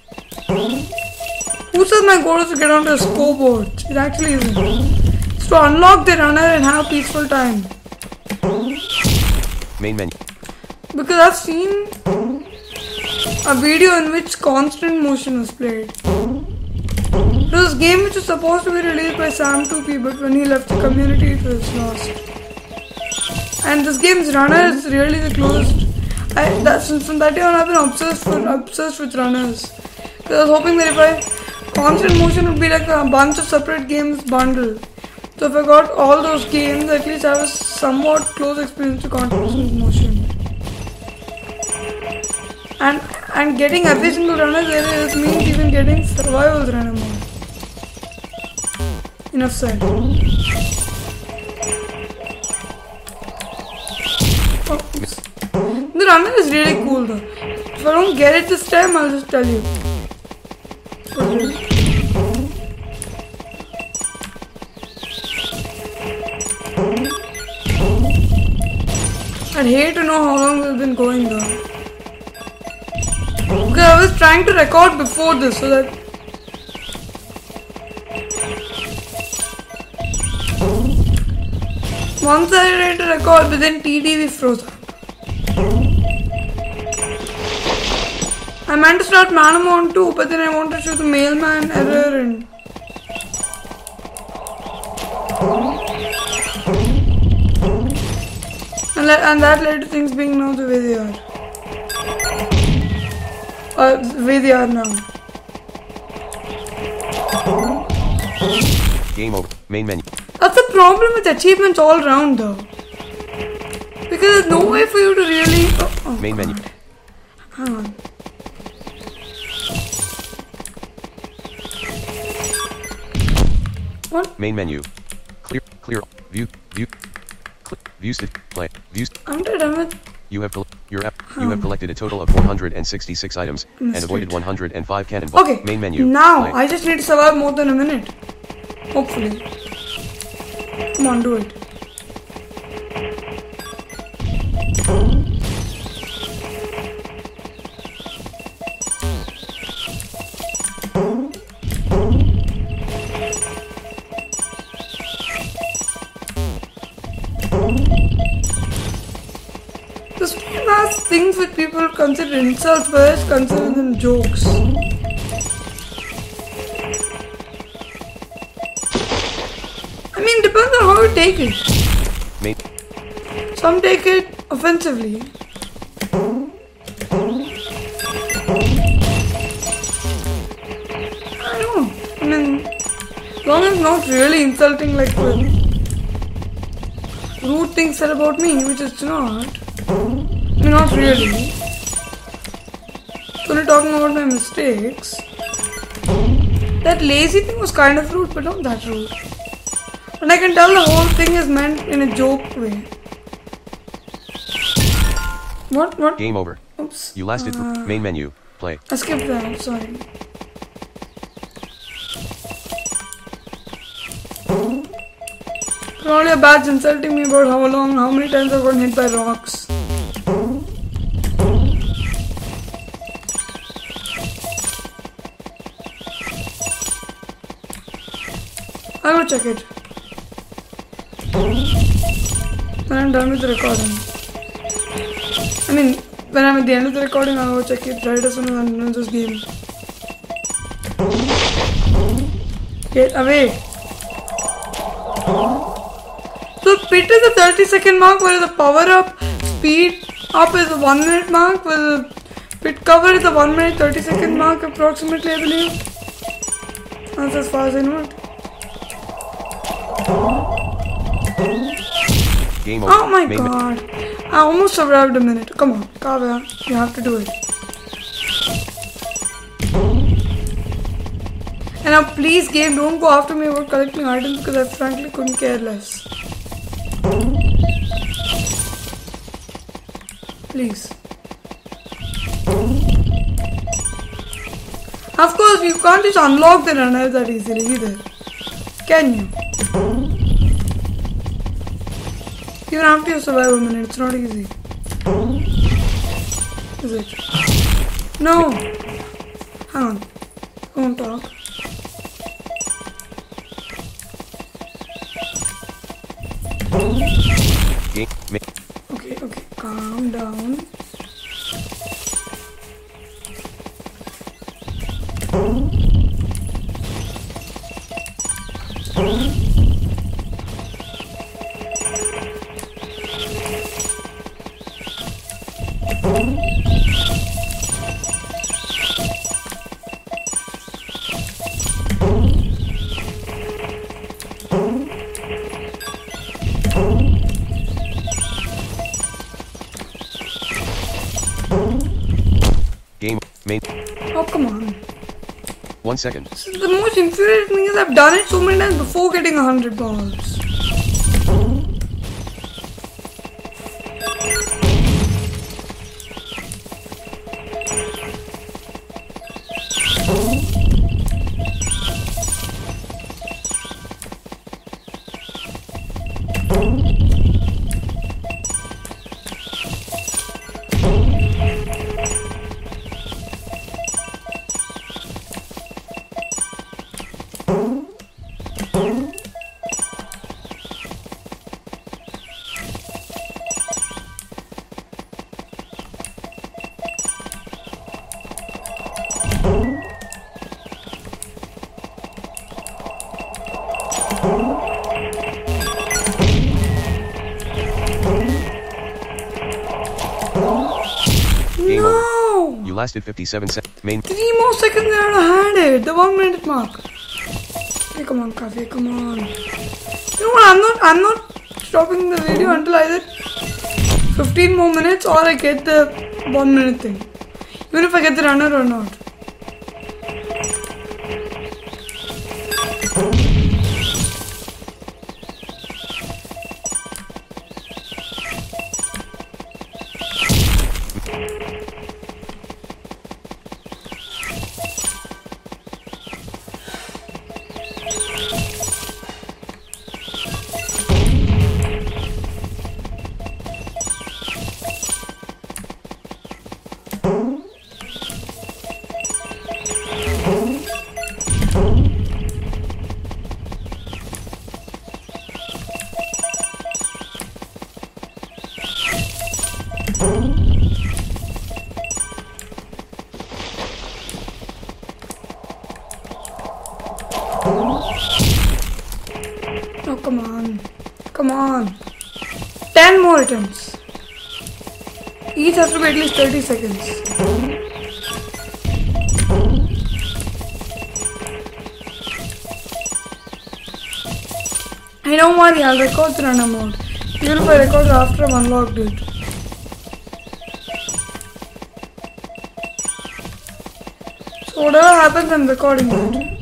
Who says my goal is to get onto a scoreboard? It actually isn't. It's to unlock the runner and have peaceful time. Main menu. Because I've seen a video in which constant motion was played. It was a game which was supposed to be released by Sam two P, but when he left the community it was lost. And this game's runner is really the closest. I, that, since from that day on I've been obsessed, for, obsessed with runners. Because I was hoping that if I... Constant motion would be like a bunch of separate games bundled. So if I got all those games, at least I have a somewhat close experience to constant motion. And and getting every single runner there is means even getting survival runner mode. Enough said. Oh, oops. The runner is really cool though. If I don't get it this time, I'll just tell you. Okay. I'd hate to know how long we've been going though. Because I was trying to record before this so that once I tried to record, but then T D V froze up. I meant to start Manamon too, but then I wanted to show the mailman error and and, that, and that led to things being now the way they are. Or the way they are now. Game over. Main menu. That's the problem with achievements all round though. Because there's no way for you to really... Oh, oh Main God. menu. Hang on. What? Main menu. Clear, clear, view, view, cl view, st play, view. I'm done with... You have your app. You have collected a total of four hundred sixty-six items and avoided one hundred five cannonballs. Okay. Main menu. Now play. I just need to survive more than a minute. Hopefully. Come on, do it. This game has things which people consider insults, but I consider them jokes. I mean, depends on how you take it. Main. Some take it offensively. I don't know. I mean, as long as not really insulting like the rude things said about me, which it's not. I mean, not really. It's only talking about my mistakes. That lazy thing was kind of rude, but not that rude. And I can tell the whole thing is meant in a joke way. What? What? Game over. Oops. You lasted. Uh, Main menu. Play. I skipped that. Sorry. Probably a badge insulting me about how long, how many times I've gotten hit by rocks. I'll go check it. When I'm done with the recording. I mean, when I'm at the end of the recording, I'll go check it right as soon as I'm done with this game. Get away. So pit is the thirty second mark, where the power up speed up is the one minute mark, where the pit cover is the one minute thirty second mark approximately, I believe. That's as far as I know it. Game over. Oh my Main god. I almost survived a minute. Come on, Kavya. You have to do it. And now please game, don't go after me about collecting items because I frankly couldn't care less. Please. Of course, you can't just unlock the runner that easily either. Can you? Even after you survive a minute, it's not easy. Is it? No! Hang on. Don't talk. Okay, okay, calm down. Game. Main. Oh, come on. One second. The most infuriating thing is I've done it so many times before getting a hundred balls. No! You lasted fifty-seven seconds. Main. Three more seconds I would have had it. The one minute mark. Hey, come on, Kafi, come on. You know what? I'm not. I'm not stopping the video until either fifteen more minutes or I get the one minute thing. Even if I get the runner or not. Oh, come on. Come on. ten more attempts. Each has to be at least thirty seconds. I don't worry, I'll record the runner mode. Even if I record after I've unlocked it. So whatever happens, I'm recording it.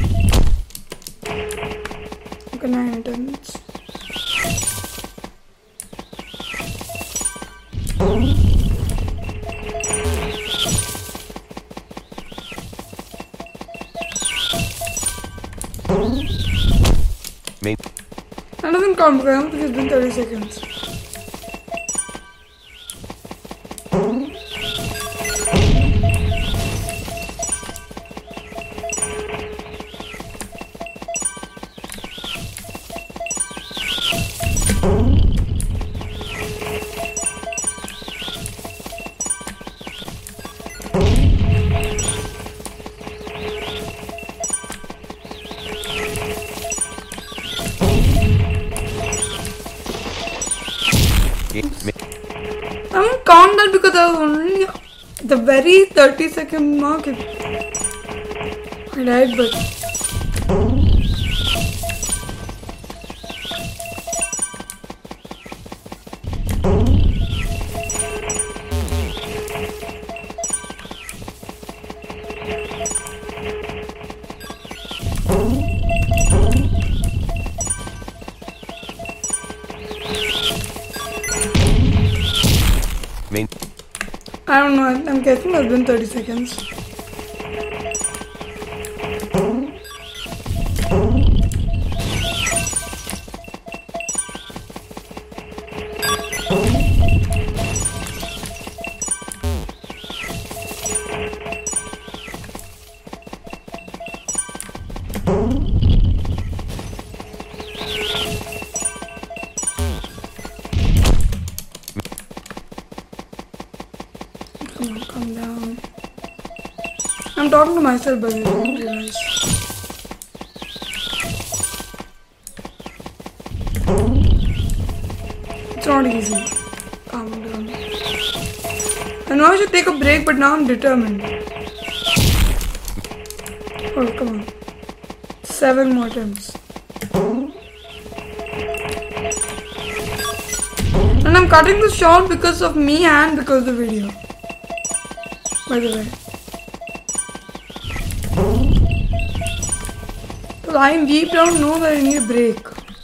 Okay, nine attempts. Main. That doesn't count because I don't think it's been thirty seconds. I won't count that because I was only the very thirty second mark. I died, but I don't know, I'm guessing it's been thirty seconds. Come on, calm down. I'm talking to myself, but I don't realize. It's not easy. Calm down. I know I should take a break, but now I'm determined. Oh, come on. Seven more attempts. And I'm cutting this short because of me and because of the video. By the way. Because I deep down know that I need a break.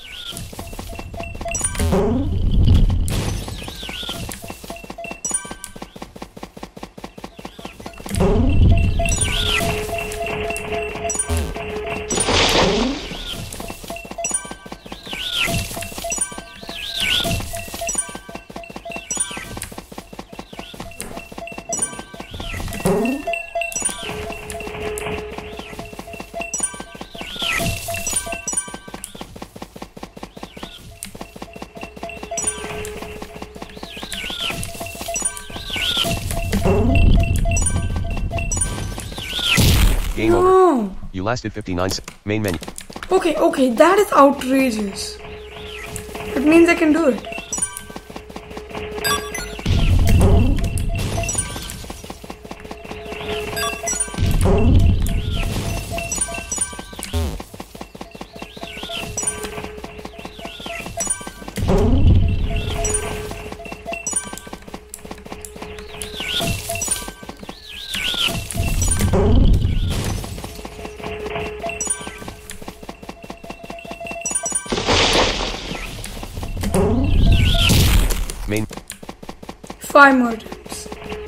Game No. over. You lasted fifty-nine seconds. Main menu. Okay, okay, that is outrageous. It means I can do it. Main. Five more attempts.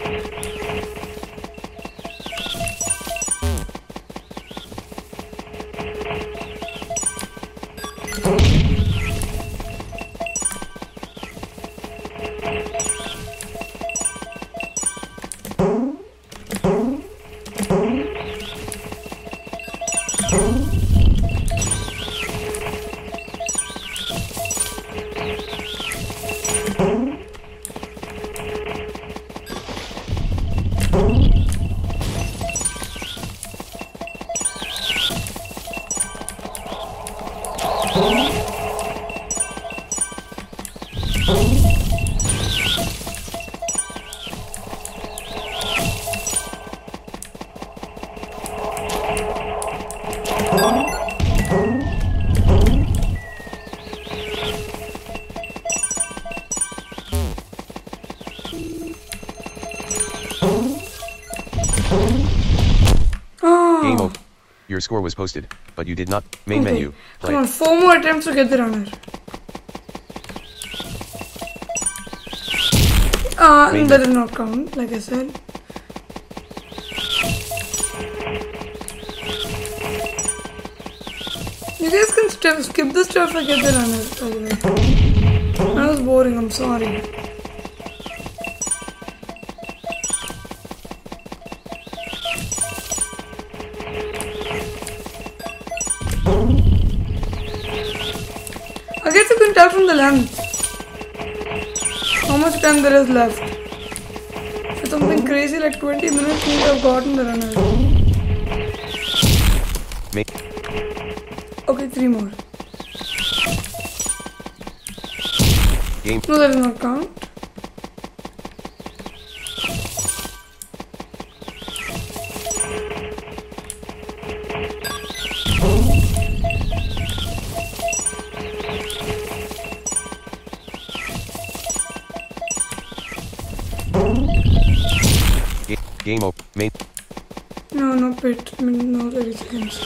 Game over. Your score was posted, but you did not. Main Okay. menu. Play. Come on, four more attempts to get the runner. Uh, Main that did not count, like I said. You guys can st- skip this stuff and get the runner, by the way. That was boring, I'm sorry. I guess you can tell from the length how much time there is left. If it's something crazy like twenty minutes, you would have gotten the runner. Main. Okay, three more. Game. No, that does not count. Ga- Game over. Main. No, no pit. I mean, no thirty seconds.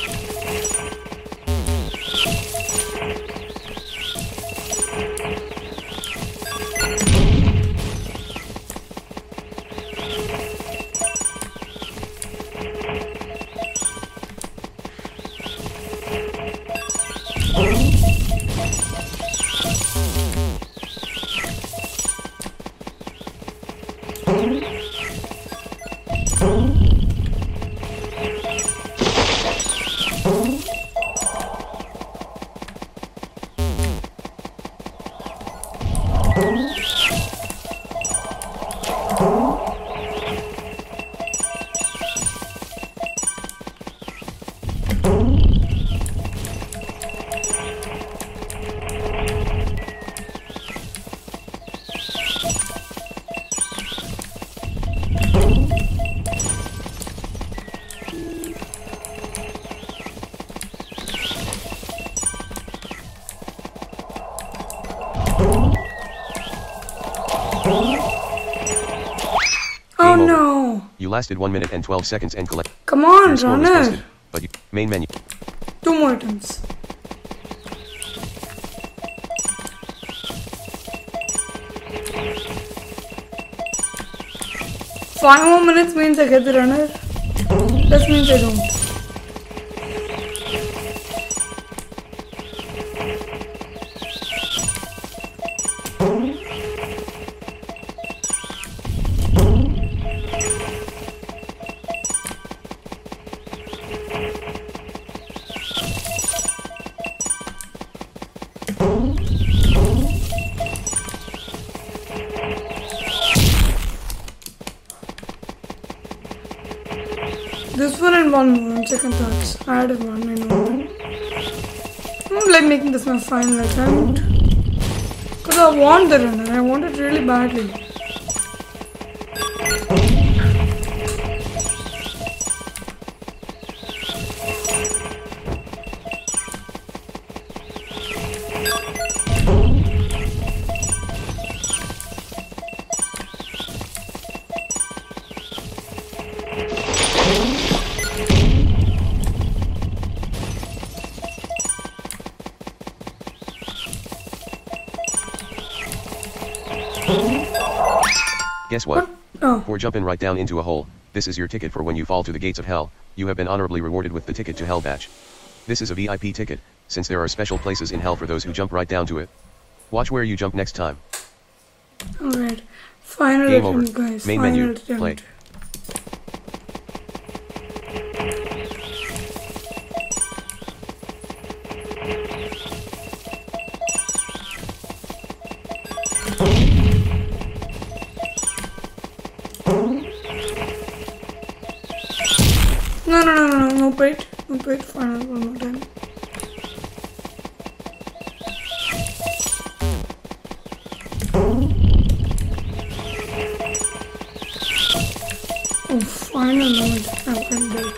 You lasted one minute and twelve seconds and collect. Come on, Your score was runner. posted, but you, main menu. Two more attempts. Five more minutes means I get the runner. That means I don't. This one and one more on second thoughts. I added one, I know. I don't like making this my final attempt. Because I want the runner, I want it really badly. Guess what? Oh. For jumping right down into a hole, this is your ticket for when you fall to the gates of hell. You have been honorably rewarded with the ticket to Hell badge. This is a V I P ticket, since there are special places in hell for those who jump right down to it. Watch where you jump next time. Alright. Final Game attempt, over. guys. Main Final menu. attempt. Play. No, no, no, no, no, no, wait. No, wait, final one more time. Oh, final moment. I went there.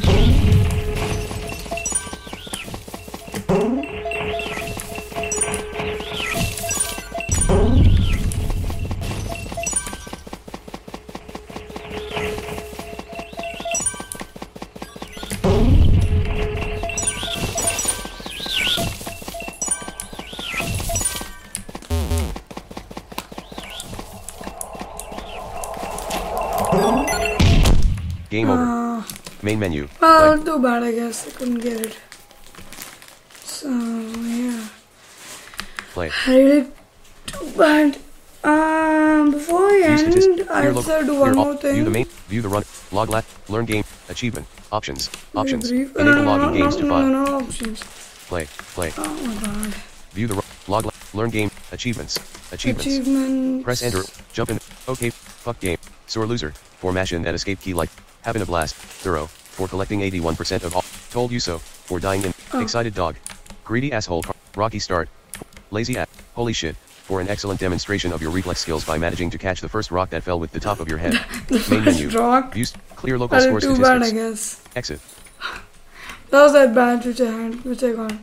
Game over. Uh, Main menu. well, Play. too bad, I guess. I couldn't get it. So, yeah. Play. Really too bad. Um, before I View end, statistics. I'll Clear log. also do Clear one all. more thing. View the main. View the run. Log lat. Learn game. Achievement. Options. Very Options. brief. Enable no, no, logging no, games no, to no, file. no, no options. Play. Play. Oh my god. View the ro- log. lat. Learn game. Achievements. Achievements. Achievements. Press enter. Jump in. Okay. Fuck game. Sore loser. Formation and escape key like. Having a blast. Thorough. For collecting eighty-one percent of all. Told you so. For dying in. Oh. Excited dog. Greedy asshole. Rocky start. Lazy ass. Holy shit. For an excellent demonstration of your reflex skills by managing to catch the first rock that fell with the top of your head. Main menu. Rock. View. Clear local That score is too statistics. bad, I guess. Exit. That was that badge which I had, which I got.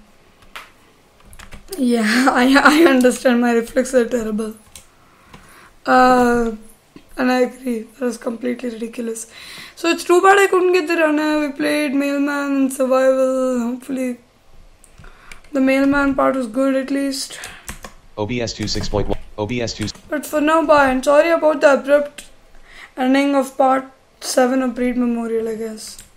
Yeah, I I understand. My reflexes are terrible. Uh, and I agree. That was completely ridiculous. So it's too bad I couldn't get the runner. We played Mailman and Survival. Hopefully, the Mailman part was good at least. O B S two six point one. O B S two. But for now, bye. And sorry about the abrupt ending of part seven of Breed Memorial, I guess.